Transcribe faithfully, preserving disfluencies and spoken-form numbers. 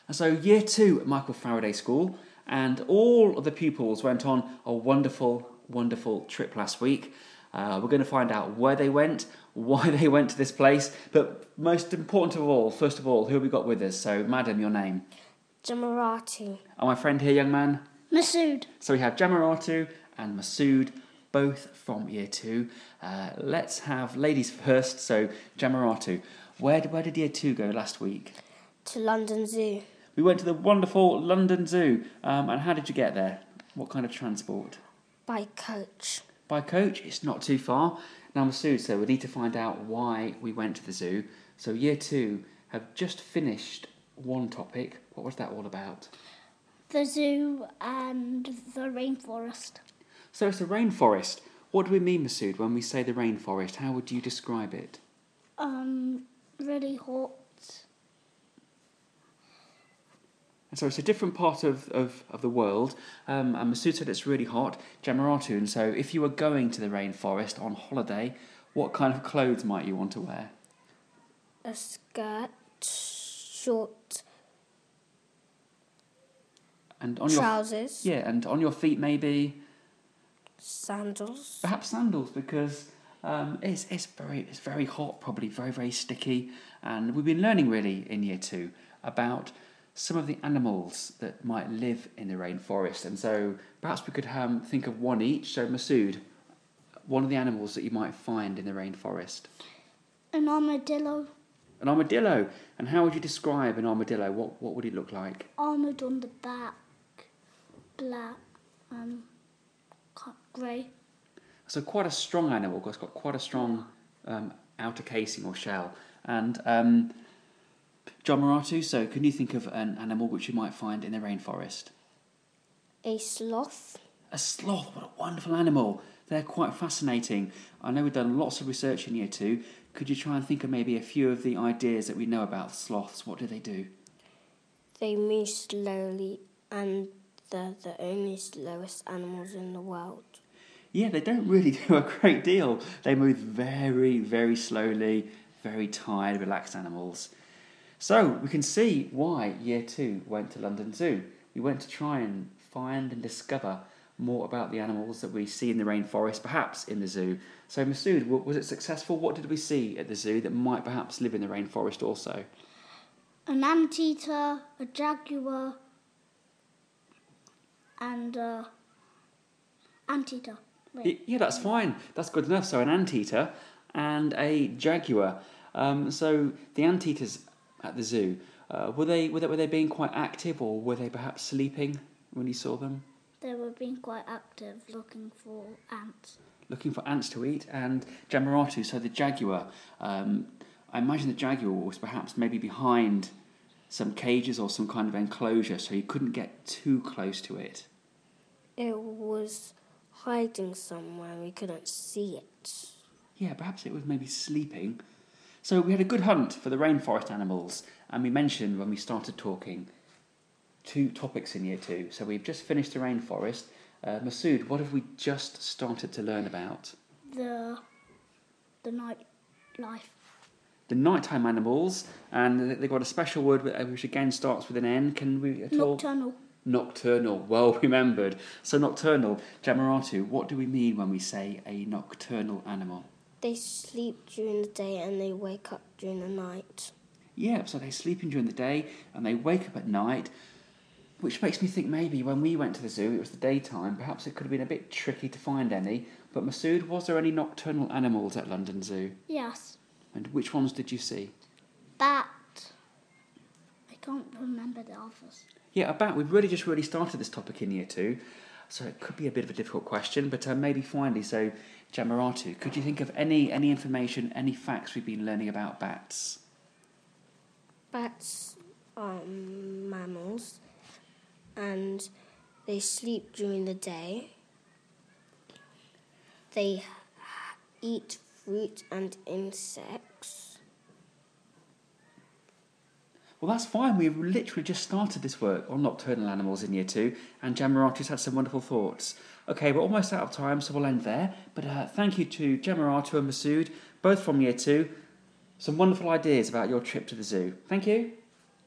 So year two at Michael Faraday School, and all of the pupils went on a wonderful, wonderful trip last week. Uh, we're going to find out where they went, why they went to this place, but most important of all, first of all, who have we got with us? So, madam, your name? Jamaratu. And my friend here, young man? Masood. So we have Jamaratu and Masood, both from year two. Uh, let's have ladies first. So, Jamaratu, where, where did year two go last week? To London Zoo. We went to the wonderful London Zoo. Um, and how did you get there? What kind of transport? By coach. By coach? It's not too far. Now, Masood, so we need to find out why we went to the zoo. So year two have just finished one topic. What was that all about? The zoo and the rainforest. So it's the rainforest. What do we mean, Masood, when we say the rainforest? How would you describe it? Um, really hot. And so it's a different part of, of, of the world. Um, and Masood said it's really hot. Jamaratu, and so if you were going to the rainforest on holiday, what kind of clothes might you want to wear? A skirt, short And on trousers. Your, yeah, and on your feet maybe Sandals. perhaps sandals, because um, it's it's very it's very hot, probably very very sticky. And we've been learning really in year two about some of the animals that might live in the rainforest, and so perhaps we could um, think of one each. So Masood, one of the animals that you might find in the rainforest. An armadillo. An armadillo. And how would you describe an armadillo? What what would it look like? Armoured on the back. Black. Um, grey. So quite a strong animal. It's got quite a strong um, outer casing or shell. And um, Jamaratu, so can you think of an animal which you might find in the rainforest? A sloth. A sloth. What a wonderful animal. They're quite fascinating. I know we've done lots of research in year two. Could you try and think of maybe a few of the ideas that we know about sloths? What do they do? They move slowly, and they're the only slowest animals in the world. Yeah, they don't really do a great deal. They move very, very slowly, very tired, relaxed animals. So we can see why year two went to London Zoo. We went to try and find and discover more about the animals that we see in the rainforest, perhaps in the zoo. So Masood, was it successful? What did we see at the zoo that might perhaps live in the rainforest also? An anteater, a jaguar, and a anteater. Wait. Yeah, that's fine. That's good enough. So an anteater and a jaguar. Um, so the anteaters at the zoo, uh, were they were they were they being quite active, or were they perhaps sleeping when you saw them? They were being quite active, looking for ants. Looking for ants to eat. And Jamaratu, so the jaguar. Um, I imagine the jaguar was perhaps maybe behind some cages or some kind of enclosure, so you couldn't get too close to it. It was hiding somewhere. We couldn't see it. Yeah, perhaps it was maybe sleeping. So we had a good hunt for the rainforest animals, and we mentioned when we started talking two topics in year two. So we've just finished the rainforest. Uh, Masood, what have we just started to learn about? The the night life. The nighttime animals, and they've got a special word which again starts with an N. Can we at all? Nocturnal. Nocturnal, well remembered. So nocturnal, Jamaratu, what do we mean when we say a nocturnal animal? They sleep during the day and they wake up during the night. Yeah, so they're sleeping during the day and they wake up at night, which makes me think maybe when we went to the zoo, it was the daytime. Perhaps it could have been a bit tricky to find any. But Masood, was there any nocturnal animals at London Zoo? Yes. And which ones did you see? Bat. I can't remember the others. Yeah, a bat. We've really just really started this topic in year two, so it could be a bit of a difficult question, but uh, maybe finally, so Jamaratu, could you think of any, any information, any facts we've been learning about bats? Bats are mammals and they sleep during the day. They eat fruit and insects. Well, that's fine. We've literally just started this work on nocturnal animals in year two, and Jamaratu's had some wonderful thoughts. Okay, we're almost out of time, so we'll end there. But uh, thank you to Jamaratu and Masood, both from year two. Some wonderful ideas about your trip to the zoo. Thank you.